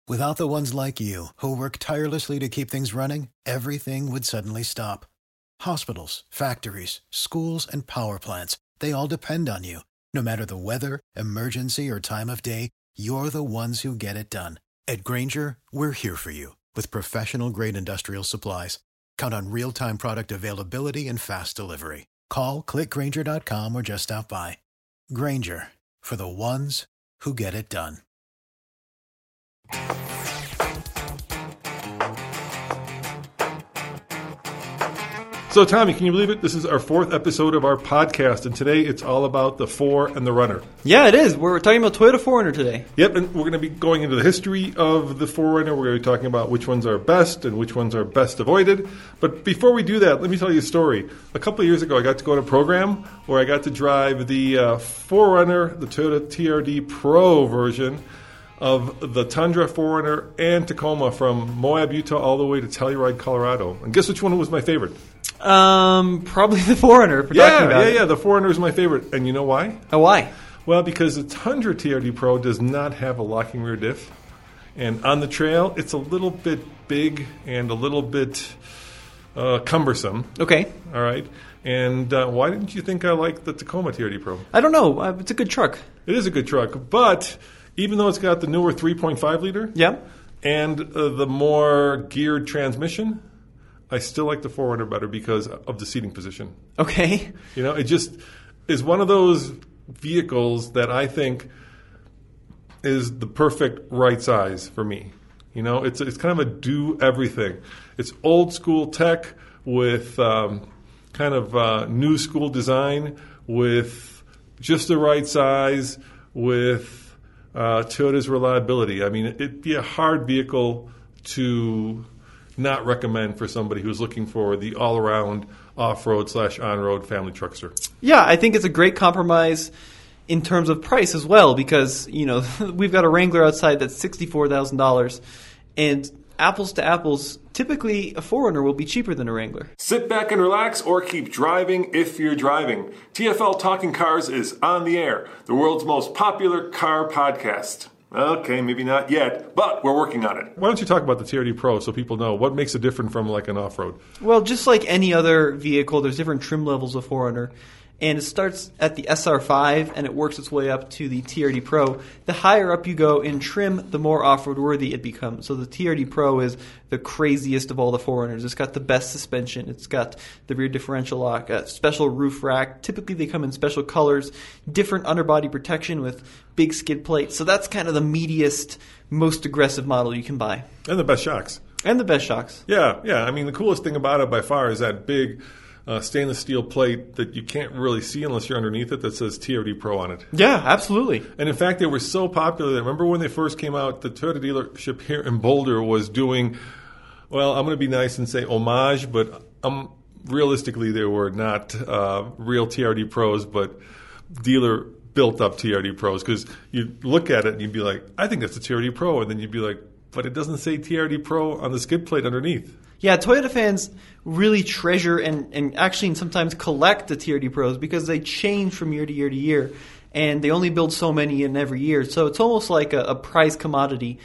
Without the ones like you, who work tirelessly to keep things running, everything would suddenly stop. Hospitals, factories, schools, and power plants, they all depend on you. No matter the weather, emergency, or time of day, you're the ones who get it done. At Grainger, we're here for you with professional-grade industrial supplies. Count on real-time product availability and fast delivery. Call, clickgrainger.com, or just stop by. Grainger, for the ones who get it done. So, Tommy, can you believe it? This is our 4th episode of our podcast, and today it's all about the 4 and the Runner. Yeah, it is. We're talking about Toyota 4Runner today. Yep, and we're going to be going into the history of the 4Runner. We're going to be talking about which ones are best and which ones are best avoided. But before we do that, let me tell you a story. A couple of years ago, I got to go on a program where I got to drive the 4Runner, the Toyota TRD Pro version of the Tundra, 4Runner, and Tacoma from Moab, Utah, all the way to Telluride, Colorado. And guess which one was my favorite? Probably the 4Runner. If we're talking about it. The 4Runner is my favorite. And you know why? Oh, why? Well, because the Tundra TRD Pro does not have a locking rear diff. And on the trail, it's a little bit big and a little bit cumbersome. Okay. All right. And why didn't you think I liked the Tacoma TRD Pro? I don't know. It's a good truck. It is a good truck. But even though it's got the newer 3.5 liter and the more geared transmission, I still like the 4Runner better because of the seating position. Okay. You know, it just is one of those vehicles that I think is the perfect right size for me. You know, it's kind of a do everything. It's old school tech with kind of new school design, with just the right size, with Toyota's reliability. I mean, it'd be a hard vehicle to not recommend for somebody who's looking for the all-around off-road / on-road family truckster. Yeah, I think it's a great compromise in terms of price as well because, you know, we've got a Wrangler outside that's $64,000 and apples to apples, typically a 4Runner will be cheaper than a Wrangler. Sit back and relax or keep driving if you're driving. TFL Talking Cars is on the air, the world's most popular car podcast. Okay, maybe not yet, but we're working on it. Why don't you talk about the TRD Pro so people know what makes it different from like an off-road? Well, just like any other vehicle, there's different trim levels of 4Runner. And it starts at the SR5 and it works its way up to the TRD Pro. The higher up you go in trim, the more off-road worthy it becomes. So the TRD Pro is the craziest of all the 4Runners. It's got the best suspension. It's got the rear differential lock, a special roof rack. Typically they come in special colors, different underbody protection with big skid plates. So that's kind of the meatiest, most aggressive model you can buy. And the best shocks. And the best shocks. Yeah. I mean, the coolest thing about it by far is that big stainless steel plate that you can't really see unless you're underneath it that says TRD Pro on it. Yeah, absolutely. And in fact, they were so popular that remember when they first came out, the Toyota dealership here in Boulder was doing, well, I'm going to be nice and say homage, but realistically they were not real TRD Pros, but dealer built up TRD Pros because you look at it and you'd be like, I think that's a TRD Pro, and then you'd be like, but it doesn't say TRD Pro on the skid plate underneath. Yeah, Toyota fans really treasure and actually sometimes collect the TRD Pros because they change from year to year to year, and they only build so many in every year. So it's almost like a prized commodity,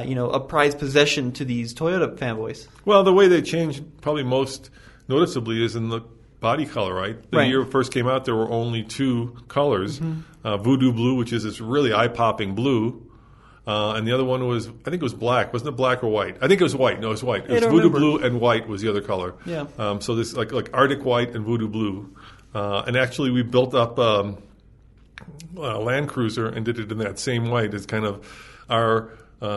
a prized possession to these Toyota fanboys. Well, the way they change probably most noticeably is in the body color, right? The year it first came out, there were only 2 colors, Voodoo Blue, which is this really eye-popping blue, and the other one was, I think it was black. Wasn't it black or white? I think it was white. No, it was white. It was Voodoo Blue and white was the other color. Yeah. So this like Arctic White and Voodoo Blue. And actually we built up a Land Cruiser and did it in that same white as kind of our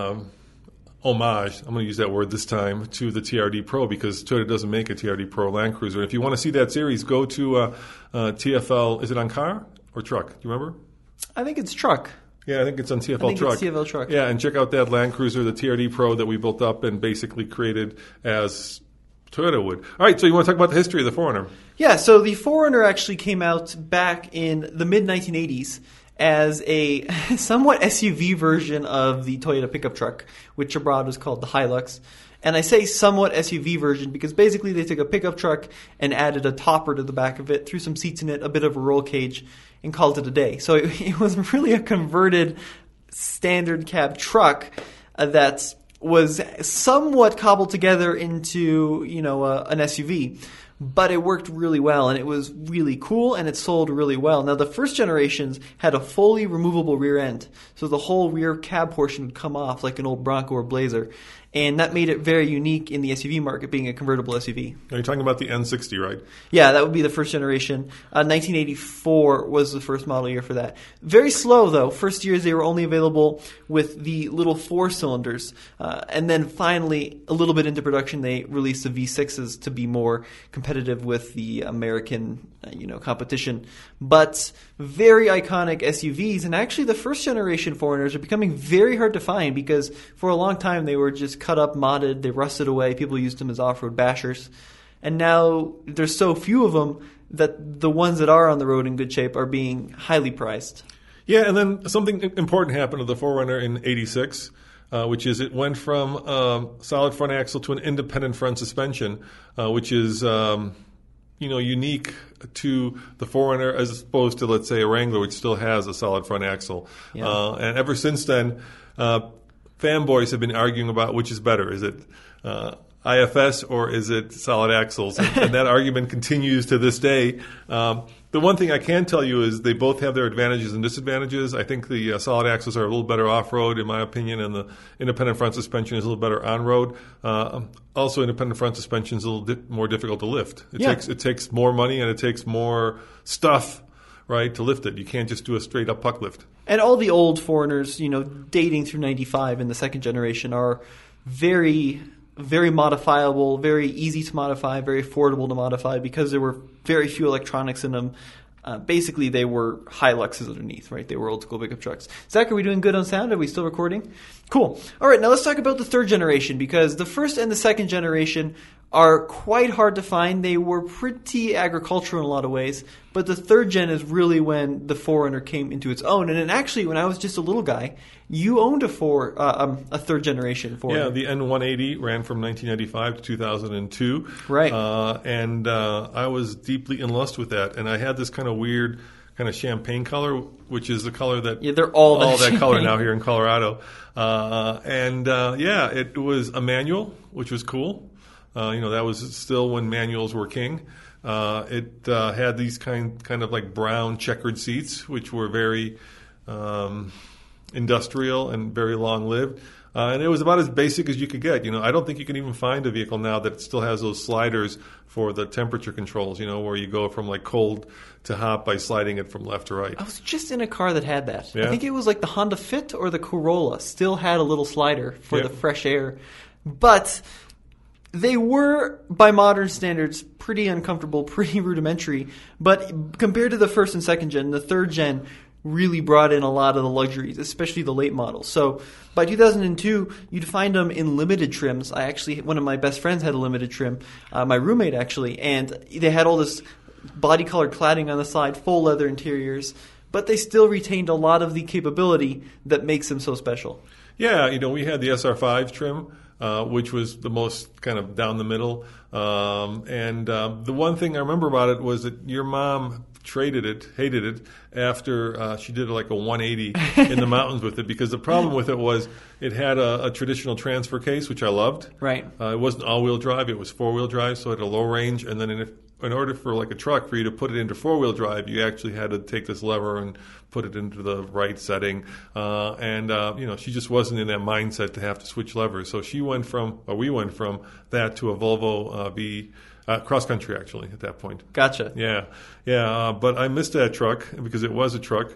homage, I'm going to use that word this time, to the TRD Pro because Toyota doesn't make a TRD Pro Land Cruiser. If you want to see that series, go to TFL. Is it on car or truck? Do you remember? I think it's truck. Yeah, I think it's on TFL Truck. It's TFL Truck. Yeah, and check out that Land Cruiser, the TRD Pro that we built up and basically created as Toyota would. All right, so you want to talk about the history of the 4Runner? Yeah, so the 4Runner actually came out back in the mid-1980s as a somewhat SUV version of the Toyota pickup truck, which abroad was called the Hilux. And I say somewhat SUV version because basically they took a pickup truck and added a topper to the back of it, threw some seats in it, a bit of a roll cage, and called it a day. So it was really a converted standard cab truck. that was somewhat cobbled together into, an SUV. But it worked really well, and it was really cool, and it sold really well. Now, the first generations had a fully removable rear end, so the whole rear cab portion would come off like an old Bronco or Blazer, and that made it very unique in the SUV market, being a convertible SUV. Are you talking about the N60, right? Yeah, that would be the first generation. 1984 was the first model year for that. Very slow, though. First years, they were only available with the little 4 cylinders. And then finally, a little bit into production, they released the V6s to be more competitive with the American, competition. But very iconic SUVs. And actually, the first generation 4Runners are becoming very hard to find because for a long time, they were just cut up, modded, they rusted away. People used them as off-road bashers. And now there's so few of them that the ones that are on the road in good shape are being highly prized. Yeah, and then something important happened to the 4Runner in '86, which is it went from solid front axle to an independent front suspension, which is unique to the 4Runner as opposed to, let's say, a Wrangler, which still has a solid front axle. Yeah. And ever since then, fanboys have been arguing about which is better. Is it IFS or is it solid axles? And that argument continues to this day. The one thing I can tell you is they both have their advantages and disadvantages. I think the solid axles are a little better off-road, in my opinion, and the independent front suspension is a little better on-road. Also, independent front suspension is a little more difficult to lift. It takes more money and it takes more stuff, right, to lift it. You can't just do a straight-up puck lift. And all the old 4Runners, dating through 95 in the second generation are very, very modifiable, very easy to modify, very affordable to modify because there were very few electronics in them. Basically, they were Hiluxes underneath, right? They were old school pickup trucks. Zach, are we doing good on sound? Are we still recording? Cool. All right, now let's talk about the third generation because the first and the second generation are quite hard to find. They were pretty agricultural in a lot of ways, but the third gen is really when the 4Runner came into its own. And then actually, when I was just a little guy, you owned a third generation 4Runner. Yeah, the N180 ran from 1995 to 2002. Right. And I was deeply in lust with that. And I had this kind of weird kind of champagne color, which is the color that they're all that color now here in Colorado. It was a manual, which was cool. That was still when manuals were king. It had these kind of like brown checkered seats, which were very industrial and very long-lived. And it was about as basic as you could get. I don't think you can even find a vehicle now that still has those sliders for the temperature controls, where you go from like cold to hot by sliding it from left to right. I was just in a car that had that. Yeah? I think it was like the Honda Fit or the Corolla still had a little slider for the fresh air. But they were, by modern standards, pretty uncomfortable, pretty rudimentary. But compared to the first and second gen, the third gen really brought in a lot of the luxuries, especially the late models. So by 2002, you'd find them in limited trims. One of my best friends had a limited trim, my roommate actually, and they had all this body-colored cladding on the side, full leather interiors, but they still retained a lot of the capability that makes them so special. Yeah, we had the SR5 trim, which was the most kind of down the middle. The one thing I remember about it was that your mom hated it after she did like a 180 in the mountains with it, because the problem with it was it had a traditional transfer case, which I loved. Right. It wasn't all-wheel drive, it was four-wheel drive, so it had a low range, and then in order for like a truck for you to put it into four-wheel drive, you actually had to take this lever and put it into the right setting. She just wasn't in that mindset to have to switch levers. So we went from that to a Volvo V cross country, actually, at that point. Gotcha. Yeah. But I missed that truck because it was a truck.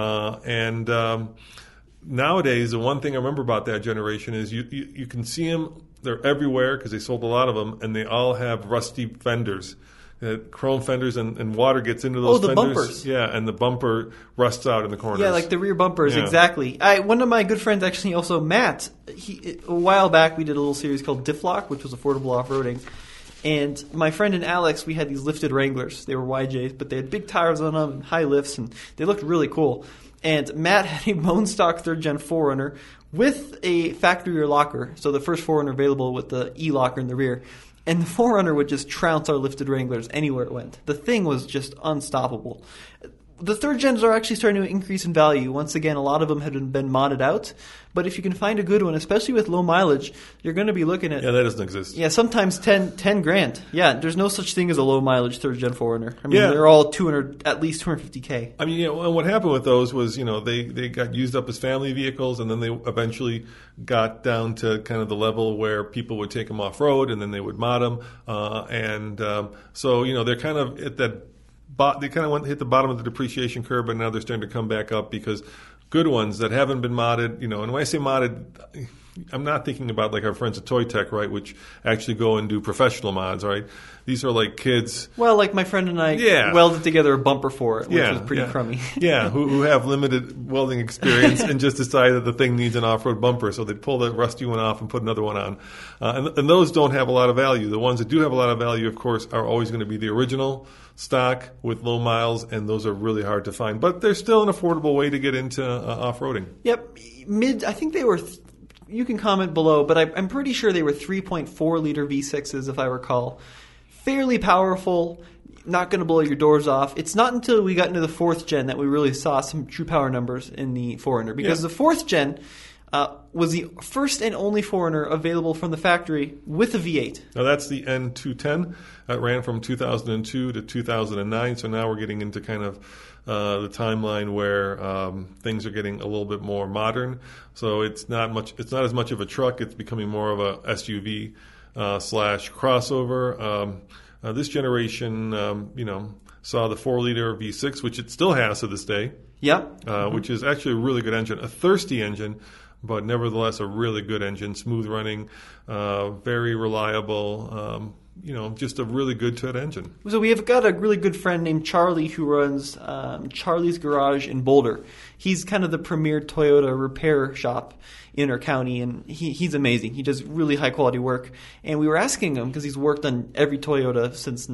Nowadays, the one thing I remember about that generation is you can see them. They're everywhere because they sold a lot of them, and they all have rusty fenders. Chrome fenders, and water gets into those fenders. Bumpers. Yeah, and the bumper rusts out in the corners. Yeah, like the rear bumpers, exactly. One of my good friends, actually, also Matt, a while back we did a little series called Difflock, which was affordable off-roading. And my friend and Alex, we had these lifted Wranglers. They were YJs, but they had big tires on them and high lifts, and they looked really cool. And Matt had a bone stock third-gen 4Runner with a factory rear locker, so the first 4Runner available with the E-locker in the rear. And the 4Runner would just trounce our lifted Wranglers anywhere it went. The thing was just unstoppable. The third gens are actually starting to increase in value. Once again, a lot of them have been modded out. But if you can find a good one, especially with low mileage, you're going to be looking at... Yeah, that doesn't exist. Yeah, sometimes 10 grand. Yeah, there's no such thing as a low mileage third gen 4Runner. I mean, Yeah. they're all at least 250K. I mean, and what happened with those was, they got used up as family vehicles, and then they eventually got down to kind of the level where people would take them off road, and then they would mod them, so they're kind of at that. They kind of hit the bottom of the depreciation curve, but now they're starting to come back up because good ones that haven't been modded, and when I say modded, I'm not thinking about like our friends at Toy Tech, right, which actually go and do professional mods, right? These are like kids. Well, like my friend and I welded together a bumper for it, which was pretty crummy. Yeah, who have limited welding experience and just decide that the thing needs an off-road bumper, so they pull the rusty one off and put another one on. And those don't have a lot of value. The ones that do have a lot of value, of course, are always going to be the original stock with low miles, and those are really hard to find. But they're still an affordable way to get into off-roading. Yep. I think they were... You can comment below, but I'm pretty sure they were 3.4 liter V6s, if I recall. Fairly powerful, not going to blow your doors off. It's not until we got into the 4th gen that we really saw some true power numbers in the 4Runner, because the 4th gen was the first and only 4Runner available from the factory with a V8. Now that's the N210. That ran from 2002 to 2009, so now we're getting into kind of the timeline where things are getting a little bit more modern. So it's not as much of a truck. It's becoming more of a SUV slash crossover. This generation, saw the 4-liter V6, which it still has to this day. Yep. Which is actually a really good engine, a thirsty engine, but nevertheless a really good engine, smooth running, very reliable. Just a really good Toyota engine. So we have got a really good friend named Charlie who runs Charlie's Garage in Boulder. He's kind of the premier Toyota repair shop in our county, and he's amazing. He does really high quality work. And we were asking him, because he's worked on every Toyota since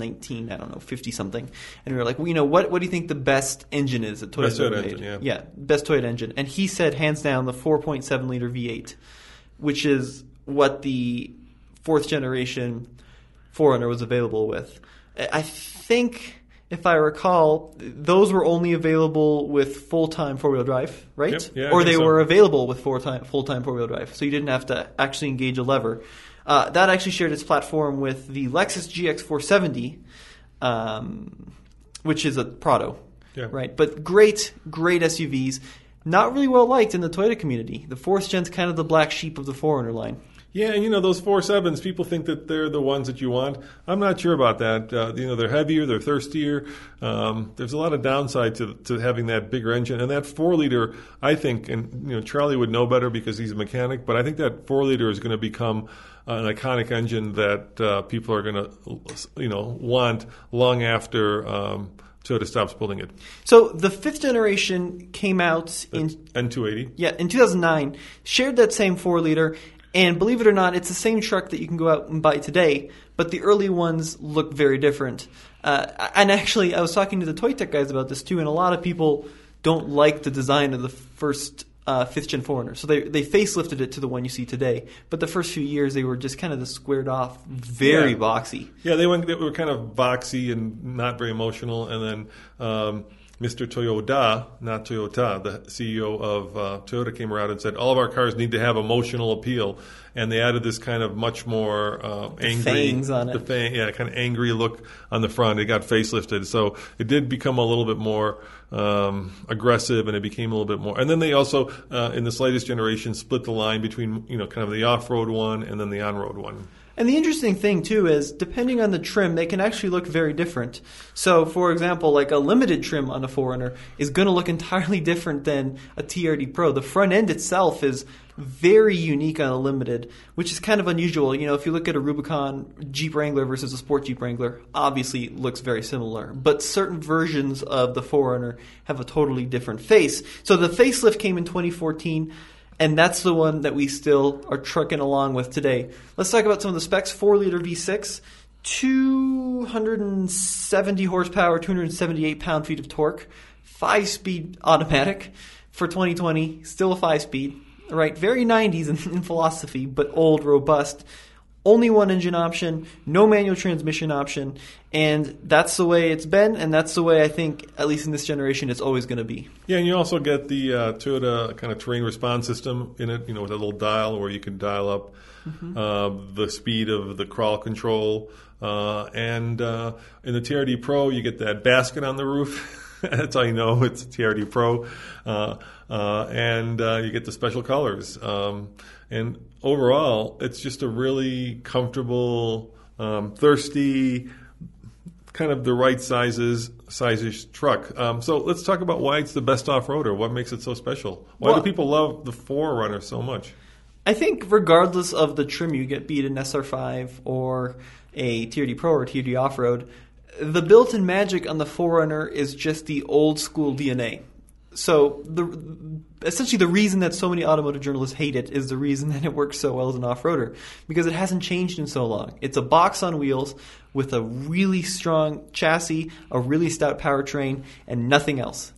50 something. And we were like, what do you think the best engine is that Toyota Best Toyota made? engine, Yeah, best Toyota engine. And he said, hands down, the 4.7 liter V8, which is what the 4th generation 4Runner was available with. I think, if I recall, those were only available with full-time four-wheel drive, right? Yep. Yeah, or they were available with full-time four-wheel drive, so you didn't have to actually engage a lever. That actually shared its platform with the Lexus GX 470, which is a Prado, right? But great SUVs, not really well liked in the Toyota community. The 4th gen's kind of the black sheep of the 4Runner line. Yeah, and those 4.7s, people think that they're the ones that you want. I'm not sure about that. They're heavier, they're thirstier. There's a lot of downside to having that bigger engine. And that 4-liter, I think, and Charlie would know better because he's a mechanic, but I think that 4-liter is going to become an iconic engine that people are going to, want long after Toyota stops building it. So the 5th generation came out in N280. Yeah, in 2009, shared that same 4-liter. And believe it or not, it's the same truck that you can go out and buy today, but the early ones look very different. And actually, I was talking to the Toy Tech guys about this too, and a lot of people don't like the design of the first 5th gen 4Runner. So they facelifted it to the one you see today. But the first few years, they were just kind of the squared off, very boxy. Yeah, they were kind of boxy and not very emotional. And then Mr. Toyoda, not Toyota, the CEO of Toyota came around and said, all of our cars need to have emotional appeal. And they added this kind of much more angry... fangs on it. Kind of angry look on the front. It got facelifted. So it did become a little bit more aggressive, and it became a little bit more... And then they also, in this latest generation, split the line between, kind of the off-road one and then the on-road one. And the interesting thing, too, is depending on the trim, they can actually look very different. So, for example, like a limited trim on a 4Runner is going to look entirely different than a TRD Pro. The front end itself is very unique on a limited, which is kind of unusual. If you look at a Rubicon Jeep Wrangler versus a Sport Jeep Wrangler, obviously it looks very similar. But certain versions of the 4Runner have a totally different face. So the facelift came in 2014. And that's the one that we still are trucking along with today. Let's talk about some of the specs. 4-liter V6, 270 horsepower, 278 pound-feet of torque, 5-speed automatic for 2020, still a 5-speed. Right, very 90s in philosophy, but old, robust. Only one engine option, no manual transmission option, and that's the way it's been, and that's the way I think, at least in this generation, it's always going to be. Yeah, and you also get the Toyota kind of terrain response system in it, with a little dial where you can dial up the speed of the crawl control. And in the TRD Pro, you get that basket on the roof. That's how you know it's a TRD Pro. And you get the special colors. And overall, it's just a really comfortable, thirsty, kind of the right size-ish truck. So let's talk about why it's the best off-roader. What makes it so special? Why do people love the 4Runner so much? I think regardless of the trim you get, be it an SR5 or a TRD Pro or TRD Off-Road, the built-in magic on the 4Runner is just the old-school DNA. So essentially the reason that so many automotive journalists hate it is the reason that it works so well as an off-roader, because it hasn't changed in so long. It's a box on wheels with a really strong chassis, a really stout powertrain, and nothing else.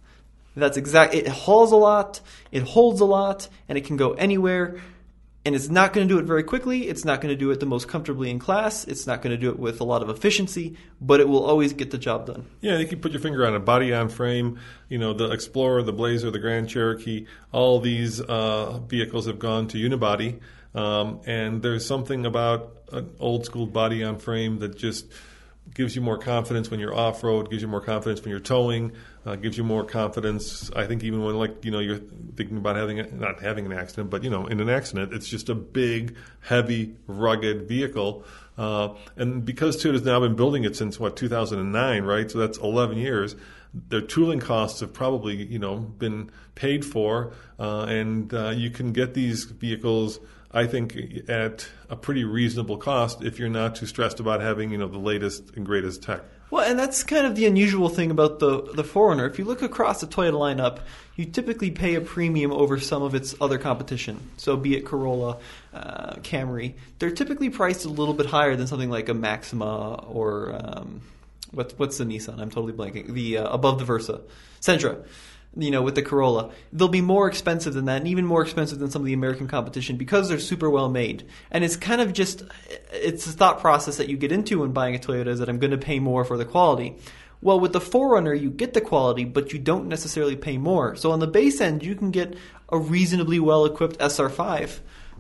It hauls a lot, it holds a lot, and it can go anywhere. And it's not going to do it very quickly. It's not going to do it the most comfortably in class. It's not going to do it with a lot of efficiency, but it will always get the job done. Yeah, you can put your finger on a body-on-frame. The Explorer, the Blazer, the Grand Cherokee, all these vehicles have gone to unibody. And there's something about an old-school body-on-frame that just gives you more confidence when you're off-road, gives you more confidence when you're towing, gives you more confidence, I think, even when you're thinking about not having an accident, but in an accident, it's just a big, heavy, rugged vehicle. And because Toyota's now been building it since 2009, right? So that's 11 years. Their tooling costs have probably been paid for, and you can get these vehicles, I think, at a pretty reasonable cost if you're not too stressed about having the latest and greatest tech. Well, and that's kind of the unusual thing about the 4Runner. If you look across the Toyota lineup, you typically pay a premium over some of its other competition. So be it Corolla, Camry, they're typically priced a little bit higher than something like a Maxima or what's the Nissan? I'm totally blanking. The above the Versa, Sentra. With the Corolla, they'll be more expensive than that, and even more expensive than some of the American competition because they're super well made. And it's kind of it's a thought process that you get into when buying a Toyota, is that I'm going to pay more for the quality. Well, with the 4Runner, you get the quality, but you don't necessarily pay more. So on the base end, you can get a reasonably well-equipped SR5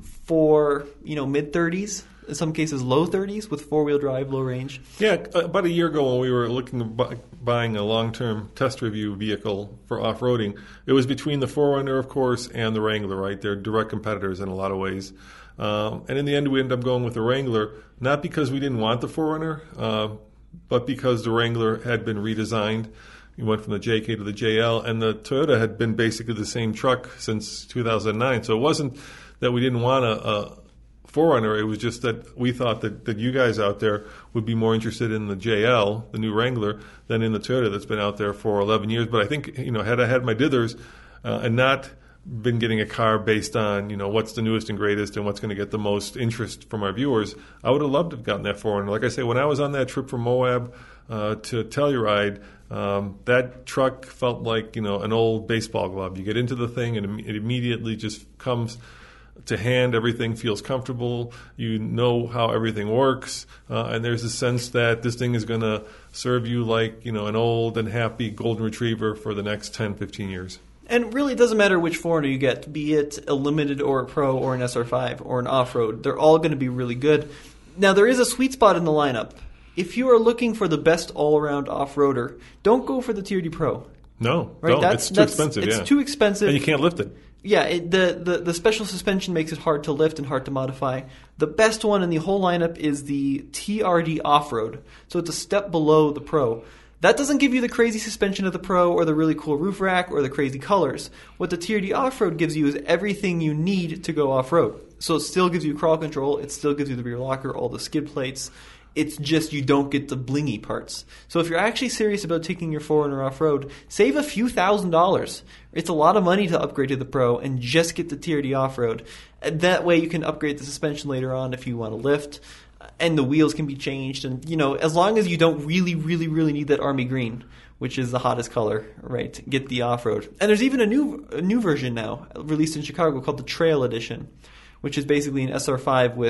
for mid-30s. In some cases, low 30s with four-wheel drive, low range. Yeah, about a year ago when we were looking at buying a long-term test review vehicle for off-roading, it was between the 4Runner, of course, and the Wrangler, right? They're direct competitors in a lot of ways. And in the end, we ended up going with the Wrangler, not because we didn't want the 4Runner, but because the Wrangler had been redesigned. You went from the JK to the JL, and the Toyota had been basically the same truck since 2009. So it wasn't that we didn't want a 4Runner, it was just that we thought that you guys out there would be more interested in the JL, the new Wrangler, than in the Toyota that's been out there for 11 years. But I think, had I had my dithers and not been getting a car based on, what's the newest and greatest and what's going to get the most interest from our viewers, I would have loved to have gotten that 4Runner. Like I say, when I was on that trip from Moab to Telluride, that truck felt like, an old baseball glove. You get into the thing and it immediately just comes to hand. Everything feels comfortable. You know how everything works, and there's a sense that this thing is going to serve you like an old and happy golden retriever for the next 10, 15 years. And really, it doesn't matter which 4Runner you get, be it a limited or a pro or an SR5 or an off-road. They're all going to be really good. Now, there is a sweet spot in the lineup. If you are looking for the best all-around off-roader, don't go for the TRD Pro. No, right? It's too expensive. It's too expensive. And you can't lift it. Yeah, the special suspension makes it hard to lift and hard to modify. The best one in the whole lineup is the TRD Off-Road. So it's a step below the Pro. That doesn't give you the crazy suspension of the Pro or the really cool roof rack or the crazy colors. What the TRD Off-Road gives you is everything you need to go off-road. So it still gives you crawl control. It still gives you the rear locker, all the skid plates. It's just you don't get the blingy parts. So if you're actually serious about taking your 4Runner off-road, save a few $1,000s. It's a lot of money to upgrade to the Pro and just get the TRD off-road. That way you can upgrade the suspension later on if you want to lift. And the wheels can be changed. And, as long as you don't really, really, really need that army green, which is the hottest color, right, get the off-road. And there's even a new version now, released in Chicago, called the Trail Edition, which is basically an SR5 with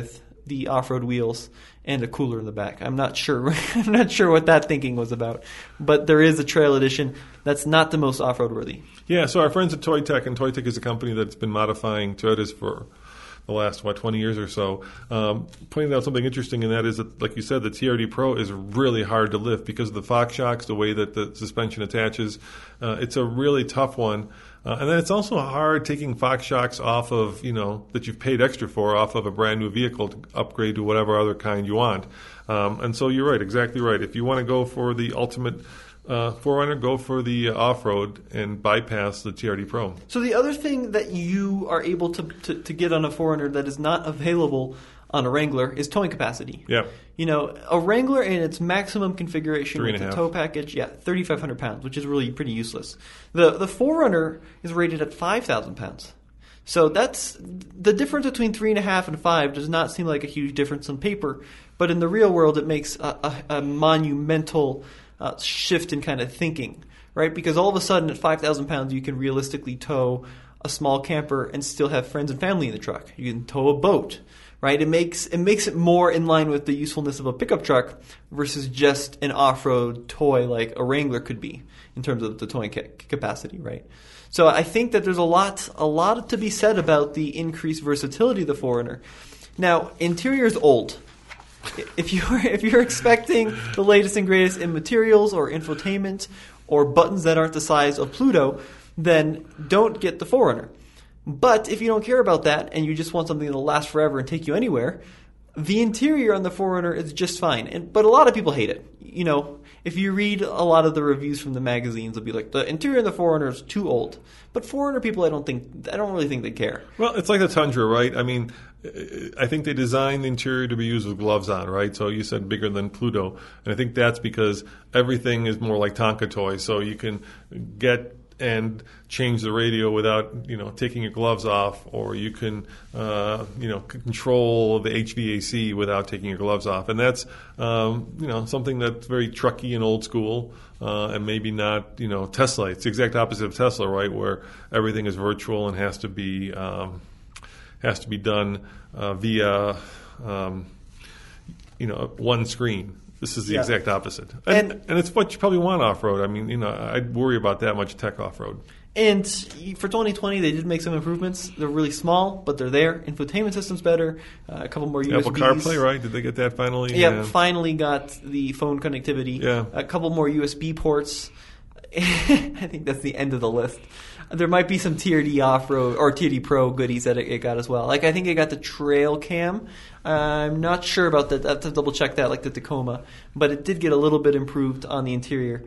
the off-road wheels and a cooler in the back. I'm not sure. I'm not sure what that thinking was about. But there is a trail edition that's not the most off-road worthy. Yeah, so our friends at Toy Tech, and Toy Tech is a company that's been modifying Toyotas for the last, 20 years or so, pointed out something interesting, and that is that, like you said, the TRD Pro is really hard to lift because of the Fox shocks, the way that the suspension attaches. It's a really tough one. And then it's also hard taking Fox shocks off of, that you've paid extra for, off of a brand new vehicle to upgrade to whatever other kind you want. And so you're right, exactly right. If you want to go for the ultimate 4Runner, go for the off-road and bypass the TRD Pro. So the other thing that you are able to get on a 4Runner that is not available on a Wrangler is towing capacity. Yeah. A Wrangler in its maximum configuration with the 3.5. tow package, 3,500 pounds, which is really pretty useless. The 4Runner is rated at 5,000 pounds. So that's the difference between 3.5 and 5 does not seem like a huge difference on paper, but in the real world it makes a monumental shift in kind of thinking, right? Because all of a sudden at 5,000 pounds you can realistically tow a small camper and still have friends and family in the truck. You can tow a boat, right? It makes it more in line with the usefulness of a pickup truck versus just an off-road toy like a Wrangler could be in terms of the towing capacity, right? So I think that there's a lot to be said about the increased versatility of the 4Runner. Now, interior is old. If you're expecting the latest and greatest in materials or infotainment or buttons that aren't the size of Pluto, then don't get the 4Runner. But if you don't care about that and you just want something that'll last forever and take you anywhere, the interior on the 4Runner is just fine. But a lot of people hate it. If you read a lot of the reviews from the magazines, they'll be like, the interior of the 4Runner is too old. But 4Runner people, I don't really think they care. Well, it's like the Tundra, right? I mean, I think they designed the interior to be used with gloves on, right? So you said bigger than Pluto. And I think that's because everything is more like Tonka toys. So you can get and change the radio without, taking your gloves off, or you can, control the HVAC without taking your gloves off. And that's, something that's very trucky and old school, and maybe not, Tesla. It's the exact opposite of Tesla, right? Where everything is virtual and has to be done via, one screen. This is the exact opposite. And it's what you probably want off-road. I mean, I'd worry about that much tech off-road. And for 2020, they did make some improvements. They're really small, but they're there. Infotainment system's better. A couple more USBs. Apple CarPlay, right? Did they get that finally? Yeah, finally got the phone connectivity. Yeah. A couple more USB ports. I think that's the end of the list. There might be some TRD off-road or TRD Pro goodies that it got as well. Like, I think it got the trail cam. I'm not sure about that. I have to double check that, like the Tacoma. But it did get a little bit improved on the interior.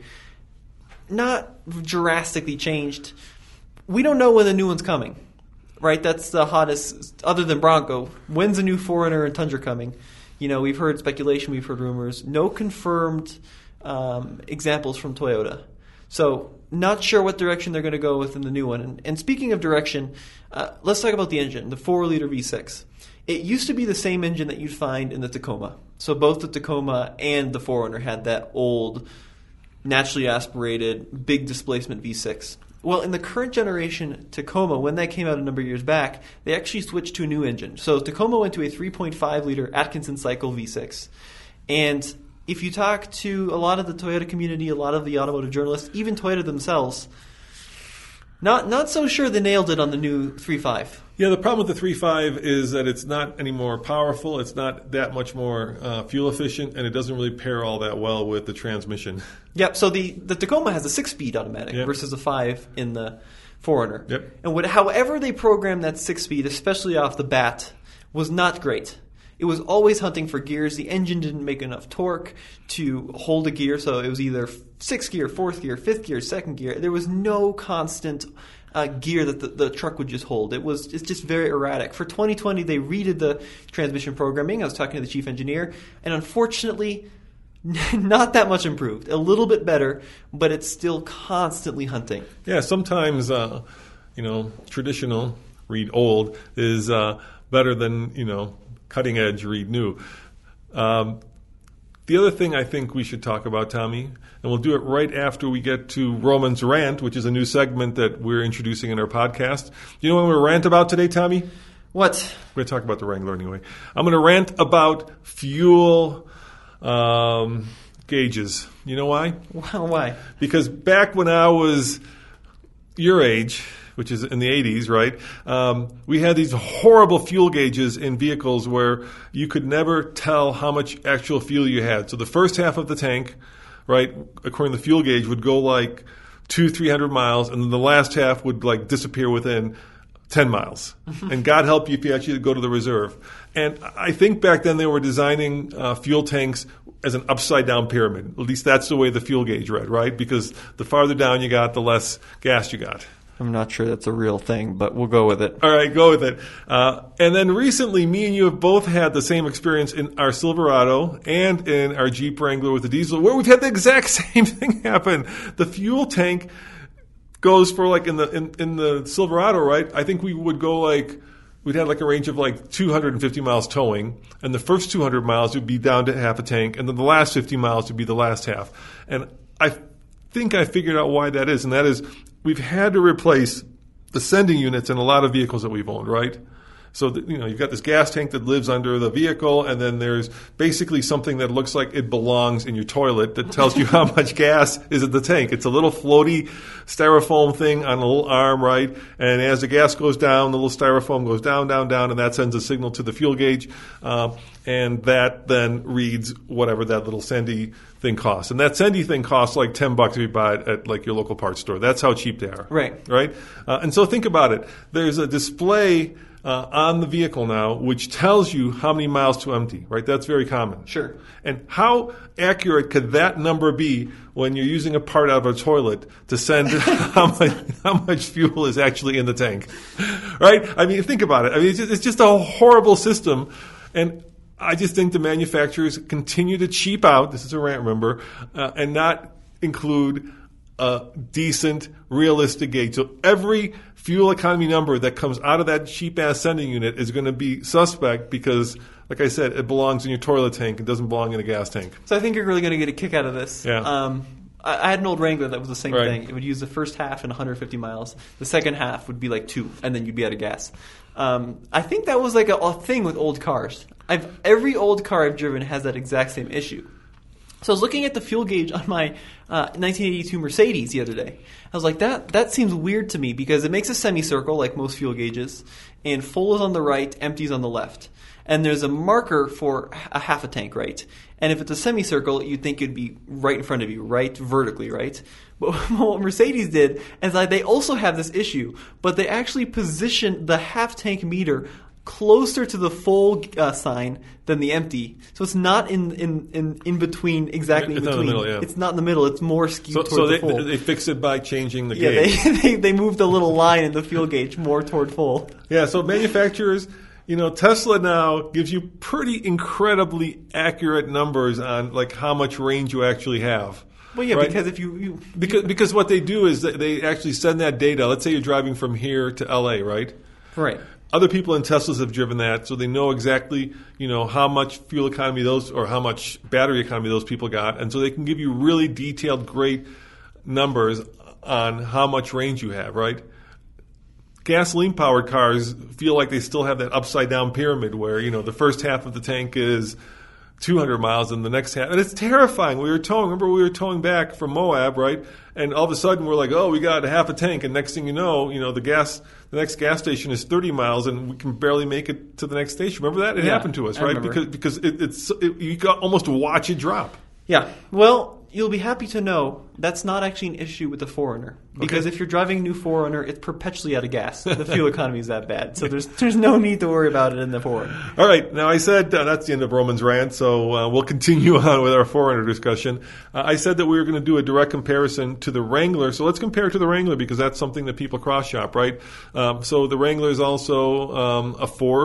Not drastically changed. We don't know when the new one's coming, right? That's the hottest, other than Bronco. When's the new 4Runner and Tundra coming? We've heard speculation, we've heard rumors. No confirmed examples from Toyota. So, not sure what direction they're going to go with in the new one. And speaking of direction, let's talk about the engine, the 4-liter V6. It used to be the same engine that you'd find in the Tacoma. So both the Tacoma and the 4Runner had that old, naturally aspirated, big displacement V6. Well, in the current generation Tacoma, when that came out a number of years back, they actually switched to a new engine. So Tacoma went to a 3.5-liter Atkinson cycle V6. And if you talk to a lot of the Toyota community, a lot of the automotive journalists, even Toyota themselves, not so sure they nailed it on the new 3.5. Yeah, the problem with the 3.5 is that it's not any more powerful, it's not that much more fuel efficient, and it doesn't really pair all that well with the transmission. Yep, so the Tacoma has a 6-speed automatic versus a 5 in the 4Runner. Yep. And however they programmed that 6-speed, especially off the bat, was not great. It was always hunting for gears. The engine didn't make enough torque to hold a gear, so it was either 6th gear, 4th gear, 5th gear, 2nd gear. There was no constant gear that the truck would just hold. It's just very erratic. For 2020, they redid the transmission programming. I was talking to the chief engineer, and unfortunately, not that much improved. A little bit better, but it's still constantly hunting. Yeah, sometimes, traditional, read old, is better than, cutting edge, read new. The other thing I think we should talk about, Tommy, and we'll do it right after we get to Roman's Rant, which is a new segment that we're introducing in our podcast. Do you know what we're rant about today, Tommy? What? I'm going to talk about the Wrangler anyway. I'm going to rant about fuel gauges. You know why? Why? Because back when I was your age, which is in the 80s, right, we had these horrible fuel gauges in vehicles where you could never tell how much actual fuel you had. So the first half of the tank, right, according to the fuel gauge, would go like 200-300 miles, and then the last half would like disappear within 10 miles. And God help you if you actually go to the reserve. And I think back then they were designing fuel tanks as an upside-down pyramid. At least that's the way the fuel gauge read, right? Because the farther down you got, the less gas you got. I'm not sure that's a real thing, but we'll go with it. All right, go with it. And then recently, me and you have both had the same experience in our Silverado and in our Jeep Wrangler with the diesel, where we've had the exact same thing happen. The fuel tank goes for like in the Silverado, right? I think we would go like we'd have like a range of like 250 miles towing, and the first 200 miles would be down to half a tank, and then the last 50 miles would be the last half. And I think I figured out why that is, and that is we've had to replace the sending units in a lot of vehicles that we've owned, right? So, you've got this gas tank that lives under the vehicle, and then there's basically something that looks like it belongs in your toilet that tells you how much gas is in the tank. It's a little floaty styrofoam thing on a little arm, right? And as the gas goes down, the little styrofoam goes down, down, down, and that sends a signal to the fuel gauge. And that then reads whatever that little Sendy thing costs. And that Sendy thing costs like $10 if you buy it at like your local parts store. That's how cheap they are. Right. And so think about it. There's a display on the vehicle now, which tells you how many miles to empty, right? That's very common. Sure. And how accurate could that number be when you're using a part out of a toilet to send how much fuel is actually in the tank, right? I mean, think about it. I mean, it's just a horrible system. And I just think the manufacturers continue to cheap out, this is a rant, remember, and not include a decent, realistic gauge. So every fuel economy number that comes out of that cheap-ass sending unit is going to be suspect because, like I said, it belongs in your toilet tank. It doesn't belong in a gas tank. So I think you're really going to get a kick out of this. Yeah. I had an old Wrangler that was the same Right. thing. It would use the first half in 150 miles. The second half would be like 2, and then you'd be out of gas. I think that was like a thing with old cars. Every old car I've driven has that exact same issue. So I was looking at the fuel gauge on my 1982 Mercedes the other day. I was like, that seems weird to me because it makes a semicircle like most fuel gauges, and full is on the right, empty is on the left. And there's a marker for a half a tank, right? And if it's a semicircle, you'd think it'd be right in front of you, right? Vertically, right? But what Mercedes did is like they also have this issue, but they actually positioned the half tank meter closer to the full sign than the empty. So it's not in between, exactly in It's between. not in the middle, yeah. It's not in the middle. It's more skewed toward the full. So they fix it by changing the gauge. Yeah, they moved the little line in the fuel gauge more toward full. Yeah, so manufacturers, Tesla now gives you pretty incredibly accurate numbers on like how much range you actually have. Well, yeah, right? because if you because what they do is that they actually send that data. Let's say you're driving from here to LA, right? Right. Other people in Teslas have driven that, so they know exactly, how much fuel economy or how much battery economy those people got, and so they can give you really detailed, great numbers on how much range you have, right? Gasoline-powered cars feel like they still have that upside-down pyramid where, the first half of the tank is 200 miles and the next half. And it's terrifying. We were towing back from Moab, right? And all of a sudden we're like, oh, we got half a tank. And next thing you know, the next gas station is 30 miles and we can barely make it to the next station. Remember that? It happened to us, I right? remember. Because you got almost to watch it drop. Yeah. Well, you'll be happy to know that's not actually an issue with the 4Runner. Because if you're driving a new 4Runner, it's perpetually out of gas. The fuel economy is that bad. So there's no need to worry about it in the 4Runner. All right. Now, I said that's the end of Roman's rant, so we'll continue on with our 4Runner discussion. I said that we were going to do a direct comparison to the Wrangler, so let's compare it to the Wrangler because that's something that people cross-shop, right? So the Wrangler is also a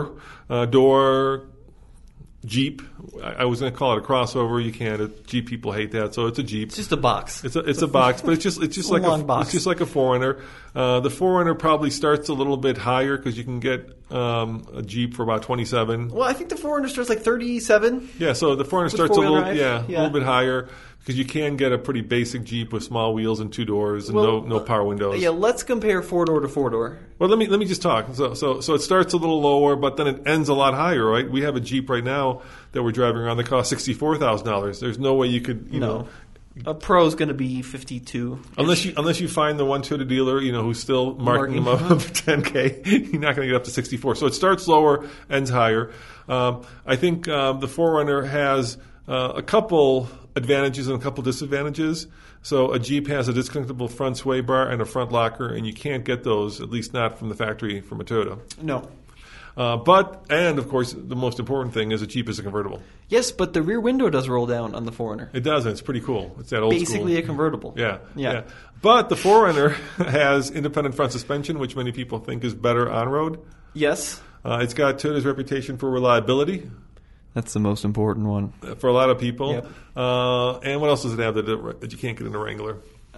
4-door Jeep. I was going to call it a crossover. You can't. Jeep people hate that, so it's a Jeep. It's just a box. It's a box, but it's just like box. It's just like a 4Runner. The 4Runner probably starts a little bit higher because you can get a Jeep for about $27,000. Well, I think the 4Runner starts like $37,000. Yeah, so the 4Runner starts a little bit higher. Because you can get a pretty basic Jeep with small wheels and 2 doors and no power windows. Yeah, let's compare 4-door to 4-door. Well, let me just talk. So it starts a little lower, but then it ends a lot higher, right? We have a Jeep right now that we're driving around that costs $64,000. There's no way you could, you know. A Pro is going to be 52. Unless you find the one Toyota dealer, who's still marking them up for $10K, you're not going to get up to 64. So it starts lower, ends higher. I think the 4Runner has a couple advantages and a couple disadvantages. So a Jeep has a disconnectable front sway bar and a front locker, and you can't get those, at least not from the factory, from a Toyota. No. And of course, the most important thing is a Jeep is a convertible. Yes, but the rear window does roll down on the 4Runner. It does, and it's pretty cool. It's that old Basically school. a convertible. Yeah. But the 4Runner has independent front suspension, which many people think is better on road. Yes. It's got Toyota's reputation for reliability. That's the most important one. For a lot of people. Yep. And what else does it have that you can't get in a Wrangler?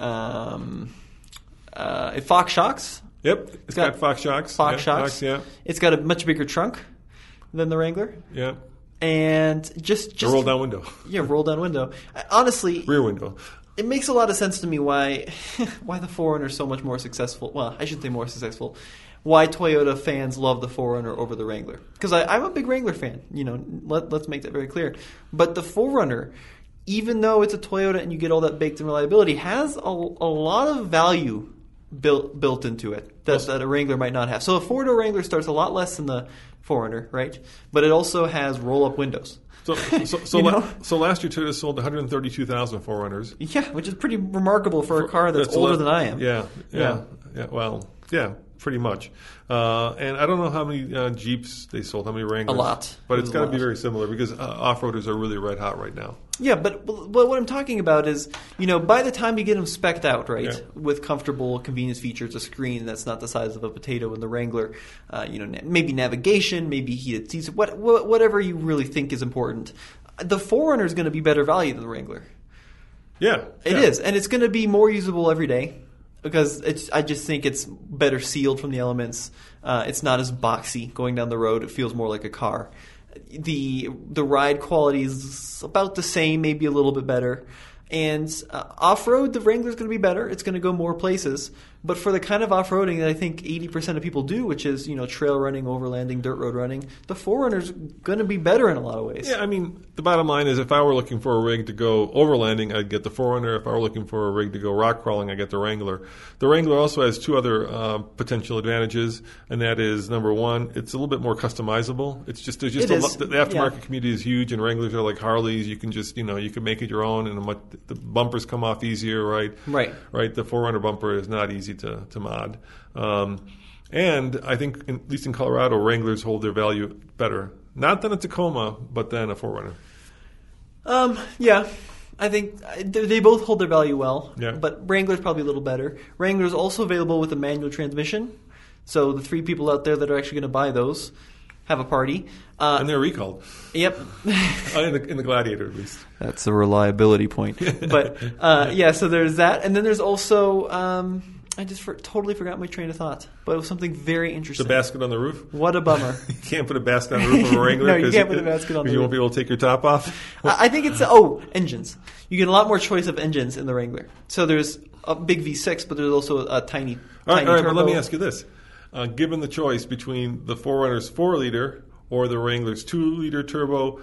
Fox shocks. Yep, it's got Fox shocks. Fox shocks. Yeah. It's got a much bigger trunk than the Wrangler. Yeah. And just a roll down window. Yeah, roll down window. Honestly, rear window. It makes a lot of sense to me why the 4Runner is so much more successful. Well, I shouldn't say more successful. Why Toyota fans love the 4Runner over the Wrangler. Because I'm a big Wrangler fan. Let's make that very clear. But the 4Runner, even though it's a Toyota and you get all that baked-in reliability, has a lot of value built into it that a Wrangler might not have. So a 4-door Wrangler starts a lot less than the 4Runner, right? But it also has roll-up windows. So last year Toyota sold 132,000 4Runners. Yeah, which is pretty remarkable for a car that's older than I am. Yeah. Well, yeah, pretty much. And I don't know how many Jeeps they sold, how many Wranglers. A lot. But it's got to be very similar because off-roaders are really red hot right now. Yeah, but what I'm talking about is, by the time you get them spec'd out, right, with comfortable convenience features, a screen that's not the size of a potato in the Wrangler, maybe navigation, maybe heated seats, whatever you really think is important, the 4Runner is going to be better value than the Wrangler. Yeah. It is, and it's going to be more usable every day because I just think it's better sealed from the elements. It's not as boxy going down the road. It feels more like a car. The ride quality is about the same, maybe a little bit better. And off-road, the Wrangler's going to be better. It's going to go more places. But for the kind of off-roading that I think 80% of people do, which is, trail running, overlanding, dirt road running, the 4Runner's going to be better in a lot of ways. Yeah, I mean, the bottom line is if I were looking for a rig to go overlanding, I'd get the 4Runner. If I were looking for a rig to go rock crawling, I'd get the Wrangler. The Wrangler also has two other potential advantages, and that is, number one, it's a little bit more customizable. There's just the aftermarket community is huge, and Wranglers are like Harleys. You can just, you can make it your own, and the bumpers come off easier, right? Right. The 4Runner bumper is not easy to mod. And I think, at least in Colorado, Wranglers hold their value better. Not than a Tacoma, but than a 4Runner. Yeah. I think they both hold their value well. Yeah. But Wrangler's probably a little better. Wrangler's also available with a manual transmission. So the 3 people out there that are actually going to buy those have a party. And they're recalled. Yep. in the Gladiator, at least. That's a reliability point. But, so there's that. And then there's also, I just totally forgot my train of thought. But it was something very interesting. The basket on the roof? What a bummer. You can't put a basket on the roof of a Wrangler? No, you can't put a basket on the roof. You won't be able to take your top off? I think it's, engines. You get a lot more choice of engines in the Wrangler. So there's a big V6, but there's also a tiny all right, turbo. But let me ask you this. Given the choice between the 4Runner's 4-liter or the Wrangler's 2-liter turbo,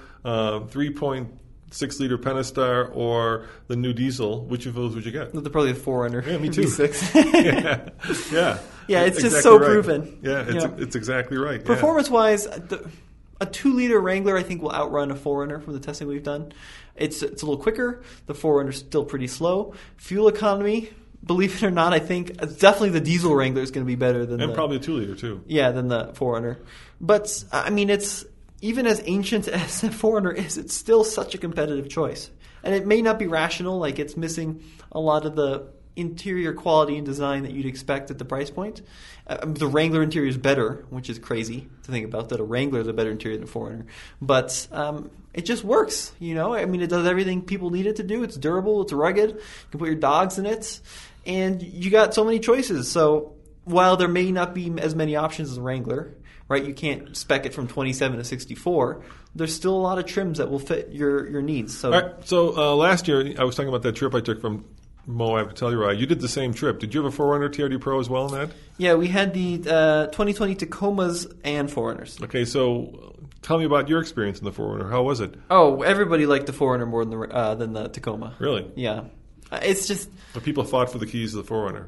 3.6-liter Pentastar, or the new diesel, which of those would you get? Probably the 4Runner. Yeah, me too. V6. Yeah. Yeah, it's just exactly so right. proven. Yeah, it's exactly right. Performance-wise, a 2-liter Wrangler, I think, will outrun a 4Runner from the testing we've done. It's a little quicker. The 4Runner's still pretty slow. Fuel economy, believe it or not, I think definitely the diesel Wrangler is going to be better than probably a 2-liter too. Yeah, than the 4Runner. But I mean, it's even as ancient as the 4Runner is, it's still such a competitive choice. And it may not be rational, like it's missing a lot of the interior quality and design that you'd expect at the price point. The Wrangler interior is better, which is crazy to think about, that a Wrangler is a better interior than a 4Runner. But it just works, I mean, it does everything people need it to do. It's durable, it's rugged, you can put your dogs in it, and you got so many choices. So while there may not be as many options as a Wrangler, right? You can't spec it from 27 to 64. There's still a lot of trims that will fit your needs. So, all right. So last year, I was talking about that trip I took from Moab to Telluride. You did the same trip. Did you have a 4Runner TRD Pro as well in that? yeah, we had the 2020 Tacomas and 4Runners. Okay, so tell me about your experience in the 4Runner. How was it? Oh, everybody liked the 4Runner more than the Tacoma. Really? Yeah. It's just... But people fought for the keys to the 4Runner.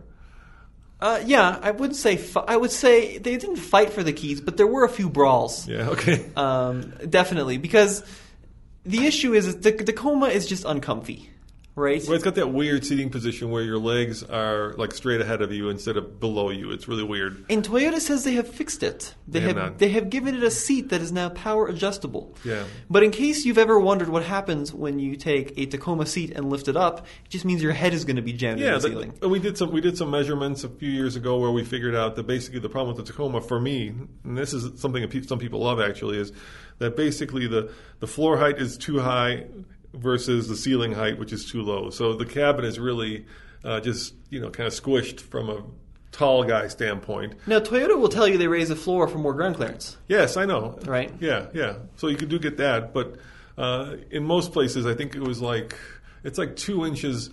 Yeah, I wouldn't say... I would say they didn't fight for the keys, but there were a few brawls. Yeah, okay. Definitely, because the issue is the Tacoma is just uncomfy, right? Well, it's got that weird seating position where your legs are like straight ahead of you instead of below you. It's really weird. And Toyota says they have fixed it. They have given it a seat that is now power adjustable. Yeah. But in case you've ever wondered what happens when you take a Tacoma seat and lift it up, it just means your head is going to be jammed in the ceiling. We did some measurements a few years ago where we figured out that basically the problem with the Tacoma for me, and this is something that some people love actually, is that basically the floor height is too high versus the ceiling height, which is too low. So the cabin is really just kind of squished from a tall guy standpoint. Now, Toyota will tell you they raise the floor for more ground clearance. Yes, I know. Right? Yeah. So you do get that, but in most places, I think it's like 2 inches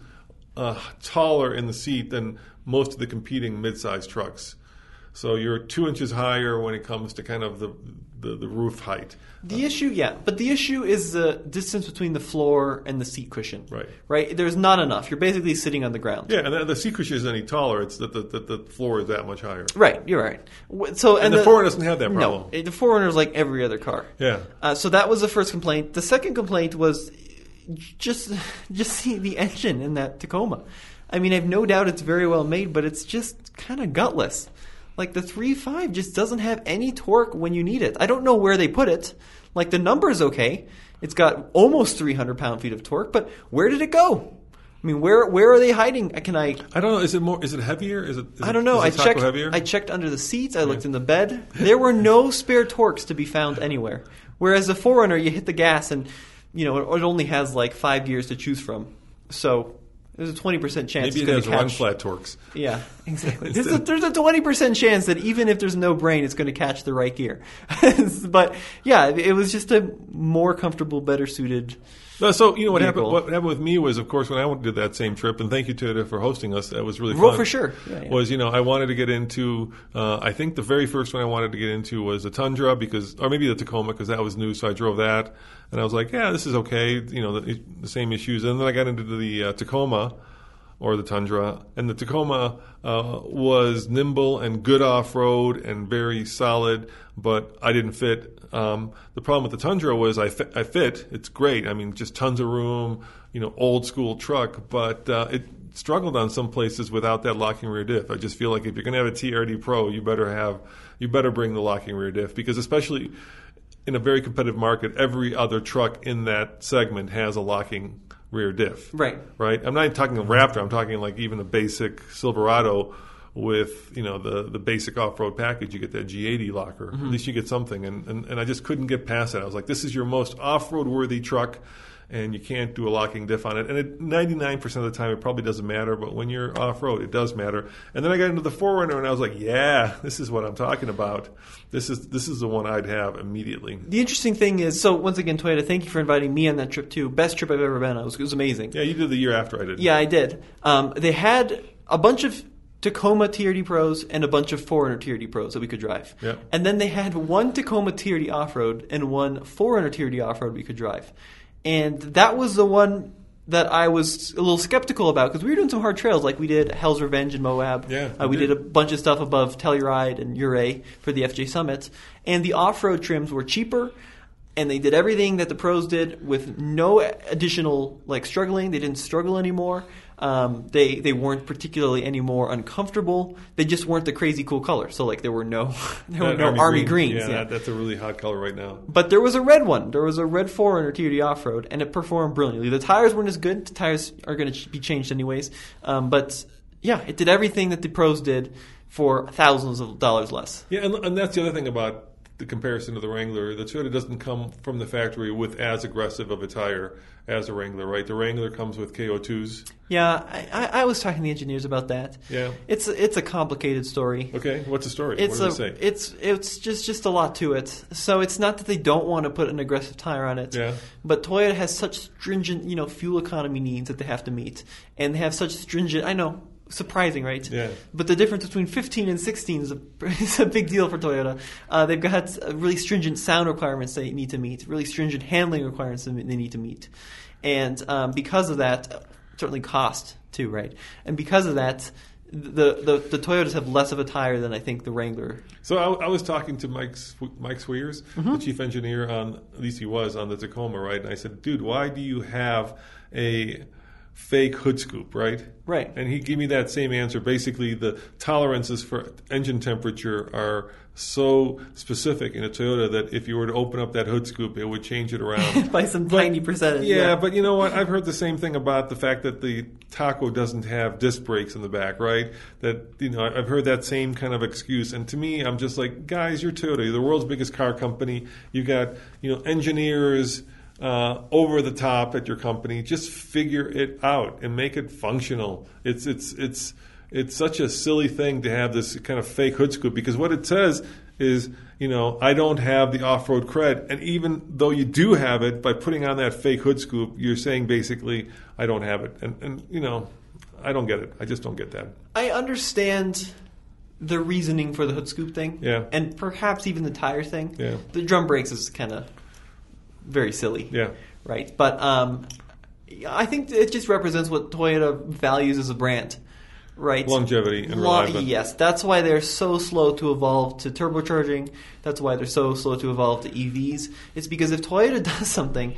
taller in the seat than most of the competing mid-size trucks. So you're 2 inches higher when it comes to kind of the roof height. The issue is the distance between the floor and the seat cushion. Right. There's not enough. You're basically sitting on the ground. Yeah, and the seat cushion isn't any taller. It's that the floor is that much higher. Right, you're right. So and the 4Runner doesn't have that problem. No, the 4Runner is like every other car. Yeah. So that was the first complaint. The second complaint was just see the engine in that Tacoma. I mean, I have no doubt it's very well made, but it's just kind of gutless. Like the 3.5 just doesn't have any torque when you need it. I don't know where they put it. Like the number is okay. It's got almost 300 pound-feet of torque, but where did it go? I mean, where are they hiding? I don't know. Is it heavier? I don't know. I checked under the seats. I looked in the bed. There were no spare torques to be found anywhere. Whereas the 4Runner, you hit the gas and it only has like 5 gears to choose from. So there's a 20% chance. Maybe it has run flat torques. Yeah, exactly. There's a 20% chance that even if there's no brain, it's going to catch the right gear. But yeah, it was just a more comfortable, better suited. So what happened? vehicle. What happened with me was, of course, when I did that same trip, and thank you Toyota for hosting us. That was really fun. Well, for sure. Yeah. Was I wanted to get into? I think the very first one I wanted to get into was the Tundra or maybe the Tacoma because that was new. So I drove that, and I was like, yeah, this is okay. The same issues. And then I got into the Tacoma. Or the Tundra. And the Tacoma was nimble and good off-road and very solid, but I didn't fit. The problem with the Tundra was I fit. It's great. I mean, just tons of room, old school truck, but it struggled on some places without that locking rear diff. I just feel like if you're going to have a TRD Pro, you better bring the locking rear diff because especially in a very competitive market, every other truck in that segment has a locking rear diff. Right. I'm not even talking a Raptor. I'm talking like even a basic Silverado with the basic off-road package. You get that G80 locker. Mm-hmm. At least you get something. And I just couldn't get past that. I was like, this is your most off-road worthy truck, and you can't do a locking diff on it. And 99% of the time, it probably doesn't matter. But when you're off-road, it does matter. And then I got into the 4Runner, and I was like, yeah, this is what I'm talking about. This is the one I'd have immediately. The interesting thing is, so once again, Toyota, thank you for inviting me on that trip too. Best trip I've ever been on. It was amazing. Yeah, you did the year after I did. Yeah, I did. They had a bunch of Tacoma TRD Pros and a bunch of 4Runner TRD Pros that we could drive. Yeah. And then they had one Tacoma TRD Off-Road and one 4Runner TRD Off-Road we could drive. And that was the one that I was a little skeptical about because we were doing some hard trails, like we did Hell's Revenge in Moab. Yeah, we did a bunch of stuff above Telluride and Ouray for the FJ Summits. And the off-road trims were cheaper, and they did everything that the pros did with no additional struggling. They didn't struggle anymore. They weren't particularly any more uncomfortable. They just weren't the crazy cool color. So there were no army greens. Yeah, that's a really hot color right now. But there was a red one. There was a red 4Runner TRD off-road, and it performed brilliantly. The tires weren't as good. The tires are going to be changed anyways. But yeah, it did everything that the pros did for thousands of dollars less. Yeah, and that's the other thing about the comparison to the Wrangler, the Toyota doesn't come from the factory with as aggressive of a tire as a Wrangler, right? The Wrangler comes with KO2s. Yeah, I was talking to the engineers about that. Yeah. It's a complicated story. Okay, what's the story? What do they say? It's just a lot to it. So it's not that they don't want to put an aggressive tire on it, Yeah. but Toyota has such stringent, fuel economy needs that they have to meet, and they have such stringent. I know, surprising, right? Yeah. But the difference between 15 and 16 is a big deal for Toyota. They've got really stringent sound requirements they need to meet, really stringent handling requirements they need to meet, and because of that, certainly cost too, right? And because of that, the Toyotas have less of a tire than I think the Wrangler. So I was talking to Mike Sweers, the chief engineer at least he was, on the Tacoma, right? And I said, dude, why do you have a fake hood scoop, right? Right. And he gave me that same answer. Basically, the tolerances for engine temperature are so specific in a Toyota that if you were to open up that hood scoop, it would change it around. By some tiny percentage. Yeah, but you know what? I've heard the same thing about the fact that the Taco doesn't have disc brakes in the back, right? That, I've heard that same kind of excuse. And to me, I'm just like, guys, you're Toyota. You're the world's biggest car company. You got, engineers over the top at your company. Just figure it out and make it functional. It's such a silly thing to have this kind of fake hood scoop, because what it says is, I don't have the off-road cred. And even though you do have it, by putting on that fake hood scoop, you're saying basically, I don't have it. And I don't get it. I just don't get that. I understand the reasoning for the hood scoop thing. Yeah. And perhaps even the tire thing. Yeah. The drum brakes is kind of very silly. Yeah. Right. But I think it just represents what Toyota values as a brand. Right. Longevity and reliability. Yes, that's why they're so slow to evolve to turbocharging. That's why they're so slow to evolve to EVs. It's because if Toyota does something,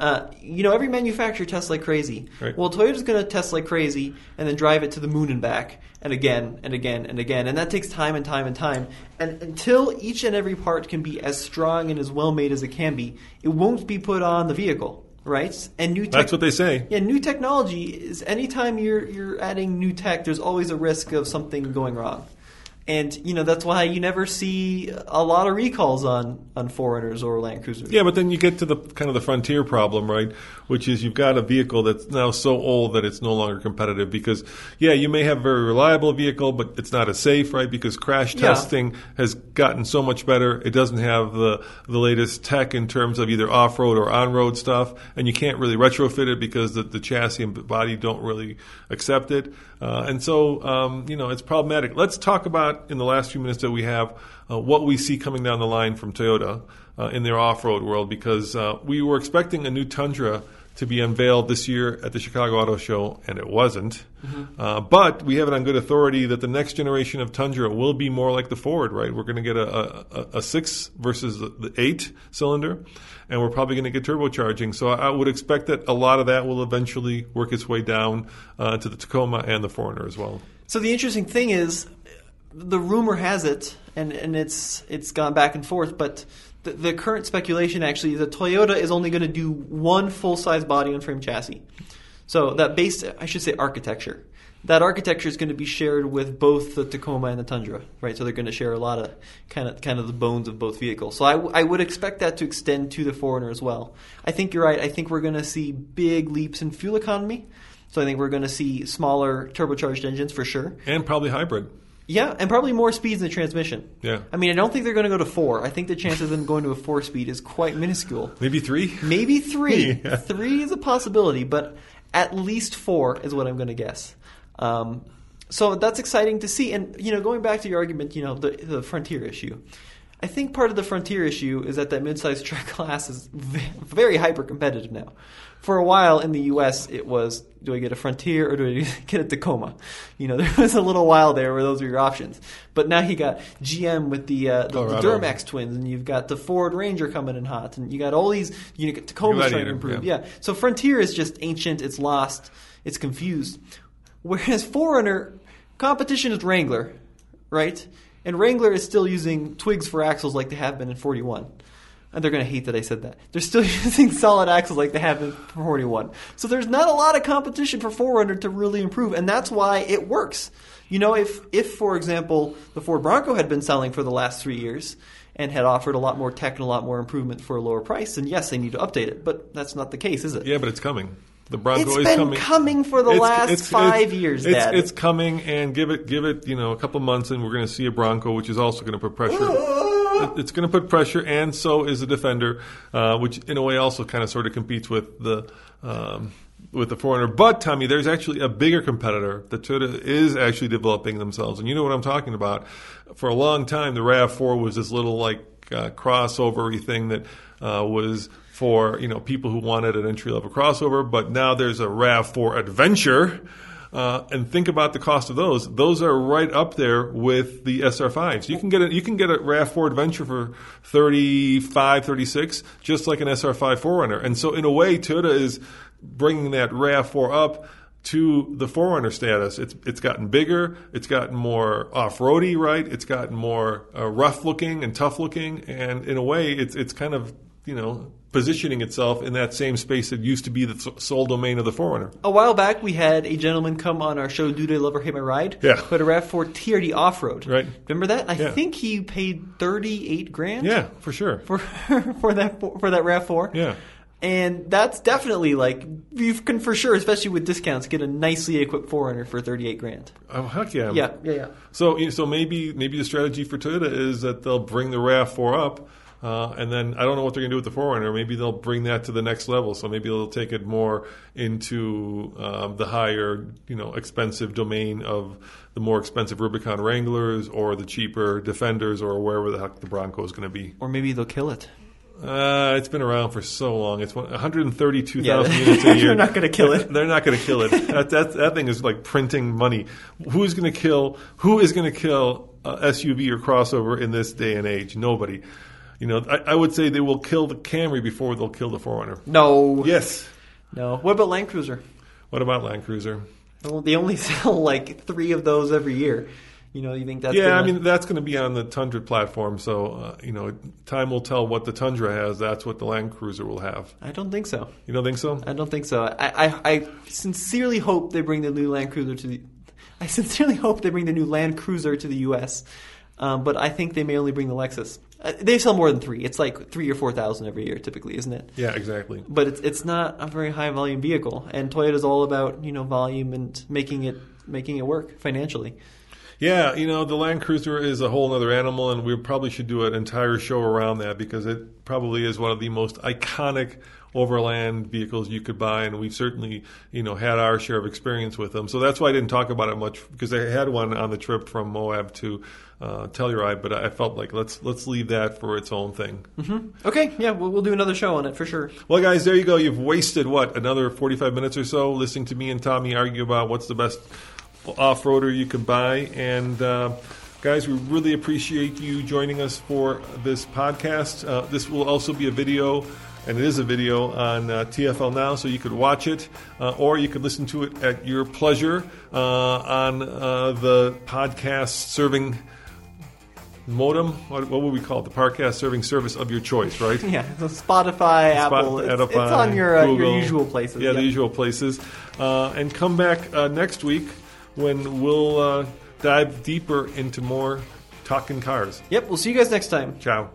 every manufacturer tests like crazy. Right. Well, Toyota's going to test like crazy and then drive it to the moon and back, and again and again and again, and that takes time and time and time. And until each and every part can be as strong and as well made as it can be, it won't be put on the vehicle. Right, and that's what they say. Yeah, new technology is anytime you're adding new tech, there's always a risk of something going wrong, and that's why you never see a lot of recalls on 4Runners or Land Cruisers. Yeah, but then you get to the kind of the Frontier problem, right? Which is you've got a vehicle that's now so old that it's no longer competitive because, you may have a very reliable vehicle, but it's not as safe, right? Because crash testing has gotten so much better. It doesn't have the latest tech in terms of either off-road or on-road stuff, and you can't really retrofit it because the chassis and body don't really accept it. And so, it's problematic. Let's talk about, in the last few minutes that we have, what we see coming down the line from Toyota in their off-road world, because we were expecting a new Tundra to be unveiled this year at the Chicago Auto Show, and it wasn't. Mm-hmm. But we have it on good authority that the next generation of Tundra will be more like the Ford, right? We're going to get a 6 versus the 8 cylinder, and we're probably going to get turbocharging. So I would expect that a lot of that will eventually work its way down to the Tacoma and the 4Runner as well. So the interesting thing is, the rumor has it, and it's gone back and forth, but the current speculation actually is that Toyota is only going to do one full-size body on frame chassis. So that base, I should say architecture. That architecture is going to be shared with both the Tacoma and the Tundra, right? So they're going to share a lot of kind of the bones of both vehicles. So I would expect that to extend to the 4Runner as well. I think you're right. I think we're going to see big leaps in fuel economy. So I think we're going to see smaller turbocharged engines for sure. And probably hybrid. Yeah, and probably more speeds in the transmission. Yeah. I mean, I don't think they're going to go to 4. I think the chance of them going to a 4-speed is quite minuscule. Maybe 3? Maybe 3. Yeah. 3 is a possibility, but at least 4 is what I'm going to guess. So that's exciting to see. And, going back to your argument, the Frontier issue. I think part of the Frontier issue is that midsize truck class is very hyper-competitive now. For a while in the U.S., it was, do I get a Frontier or do I get a Tacoma? There was a little while there where those were your options. But now you got GM with the Duramax twins, and you've got the Ford Ranger coming in hot, and you got all these Tacomas trying to improve. Yeah. So Frontier is just ancient, it's lost, it's confused. Whereas 4Runner, competition is Wrangler, right? And Wrangler is still using twigs for axles like they have been in 41. And they're going to hate that I said that. They're still using solid axles like they have in 41. So there's not a lot of competition for 4Runner to really improve, and that's why it works. If for example, the Ford Bronco had been selling for the last 3 years, and had offered a lot more tech and a lot more improvement for a lower price. And yes, they need to update it, but that's not the case, is it? Yeah, but it's coming. The Bronco it's is been coming. coming for the last 5 years, Dad. It's coming, and give it a couple months, and we're going to see a Bronco, which is also going to put pressure. It's going to put pressure, and so is the Defender, which in a way also kind of sort of competes with the 4Runner. But Tommy, there's actually a bigger competitor that Toyota is actually developing themselves, and you know what I'm talking about. For a long time, the RAV4 was this little crossover-y thing that was for people who wanted an entry-level crossover, but now there's a RAV4 Adventure. And think about the cost of those. Those are right up there with the SR5s. You can get a RAV4 Adventure for $35, $36, just like an SR5 4Runner. And so in a way, Toyota is bringing that RAV4 up to the 4Runner status. It's gotten bigger. It's gotten more off-roady, right? It's gotten more rough-looking and tough-looking. And in a way, it's kind of positioning itself in that same space that used to be the sole domain of the 4Runner. A while back, we had a gentleman come on our show, Do They Love or Hate My Ride? Yeah. Who had a RAV4 TRD off-road. Right. Remember that? I Yeah. think he paid $38,000. Yeah, for sure. For that RAV4. Yeah. And that's definitely you can for sure, especially with discounts, get a nicely equipped 4Runner for $38,000. Oh, heck yeah. Yeah. So maybe the strategy for Toyota is that they'll bring the RAV4 up. And then I don't know what they're going to do with the 4Runner. Maybe they'll bring that to the next level. So maybe they'll take it more into the higher, expensive domain of the more expensive Rubicon Wranglers or the cheaper Defenders or wherever the heck the Bronco is going to be. Or maybe they'll kill it. It's been around for so long. It's 132,000 units a year. They're not going to kill it. They're not going to kill it. That thing is like printing money. Who is going to kill SUV or crossover in this day and age? Nobody. I would say they will kill the Camry before they'll kill the 4Runner. No. Yes. No. What about Land Cruiser? What about Land Cruiser? Well, they only sell 3 of those every year. You think that's that's going to be on the Tundra platform. So, time will tell what the Tundra has. That's what the Land Cruiser will have. I don't think so. You don't think so? I don't think so. I sincerely hope they bring the new Land Cruiser to the. I sincerely hope they bring the new Land Cruiser to the U.S. But I think they may only bring the Lexus. They sell more than 3. It's like 3,000 or 4,000 every year, typically, isn't it? Yeah, exactly. But it's not a very high volume vehicle, and Toyota's all about volume and making it work financially. Yeah, the Land Cruiser is a whole other animal, and we probably should do an entire show around that because it probably is one of the most iconic overland vehicles you could buy, and we've certainly, had our share of experience with them. So that's why I didn't talk about it much because I had one on the trip from Moab to Telluride, but I felt like let's leave that for its own thing. Mm-hmm. Okay, yeah, we'll do another show on it for sure. Well, guys, there you go. You've wasted another 45 minutes or so listening to me and Tommy argue about what's the best off-roader you can buy, and guys, we really appreciate you joining us for this podcast. This will also be a video, and it is a video on TFL Now, so you could watch it, or you could listen to it at your pleasure on the podcast serving modem. What would we call it? The podcast serving service of your choice, right? Yeah, so Spotify, Apple. It's on your usual places. Yeah, the usual places. And come back next week when we'll dive deeper into more talking cars. Yep, we'll see you guys next time. Ciao.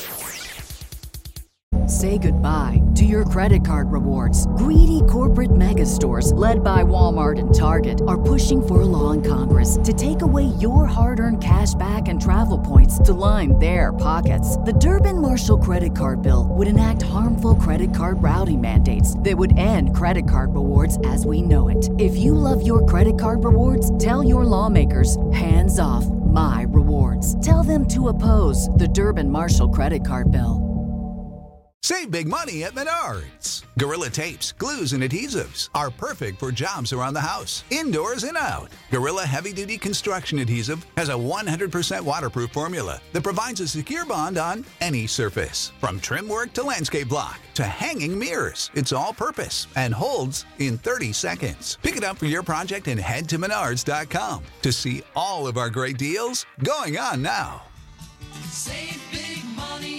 Say goodbye to your credit card rewards. Greedy corporate mega stores, led by Walmart and Target, are pushing for a law in Congress to take away your hard-earned cash back and travel points to line their pockets. The Durbin-Marshall credit card bill would enact harmful credit card routing mandates that would end credit card rewards as we know it. If you love your credit card rewards, tell your lawmakers, hands off my rewards. Tell them to oppose the Durbin-Marshall credit card bill. Save big money at Menards. Gorilla tapes, glues, and adhesives are perfect for jobs around the house, indoors and out. Gorilla Heavy Duty Construction Adhesive has a 100% waterproof formula that provides a secure bond on any surface. From trim work to landscape block to hanging mirrors, it's all purpose and holds in 30 seconds. Pick it up for your project and head to Menards.com to see all of our great deals going on now. Save big money